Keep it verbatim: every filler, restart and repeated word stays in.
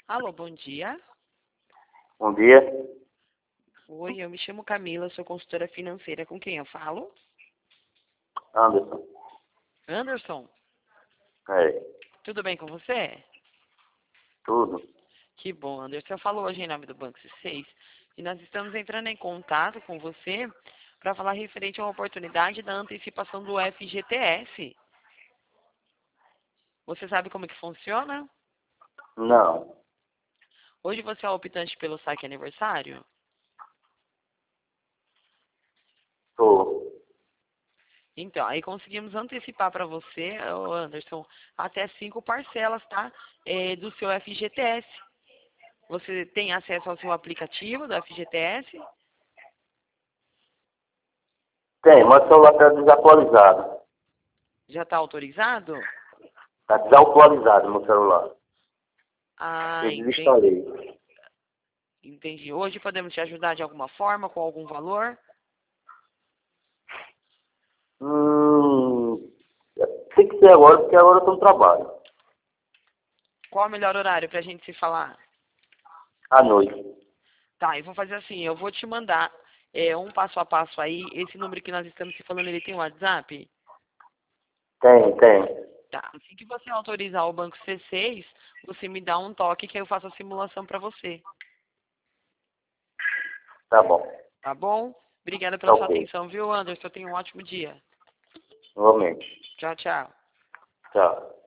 Alô, bom dia. Bom dia. Oi, eu me chamo Camila, sou consultora financeira. Com quem eu falo? Anderson. Anderson, É, tudo bem com você? tudo. Que bom, Anderson. Eu falo hoje em nome do Banco C seis e nós estamos entrando em contato com você para falar referente a uma oportunidade da antecipação do F G T S. Você sabe como é que funciona? Não. Hoje você é optante pelo saque aniversário? Tô. Então, aí conseguimos antecipar para você, ô Anderson, até cinco parcelas, tá? É, do seu F G T S. Você tem acesso ao seu aplicativo do F G T S? Tem, mas o celular tá desatualizado. Já está autorizado? Tá desatualizado meu celular. Ah, Eu entendi. desinstalei. Entendi. Hoje podemos te ajudar de alguma forma, com algum valor? Hum. Tem que ser agora, porque agora eu tô no trabalho. Qual o melhor horário para a gente se falar? À noite. Tá, eu vou fazer assim, eu vou te mandar é, um passo a passo aí. Esse número que nós estamos se falando, ele tem um WhatsApp? Tem, tem. Tá. Assim que você autorizar o Banco C seis, você me dá um toque que aí eu faço a simulação para você. Tá bom. Tá bom? Obrigada Tá pela sua ok. atenção, viu, Anderson? Tenha um ótimo dia. Igualmente. Tchau, tchau. Tchau.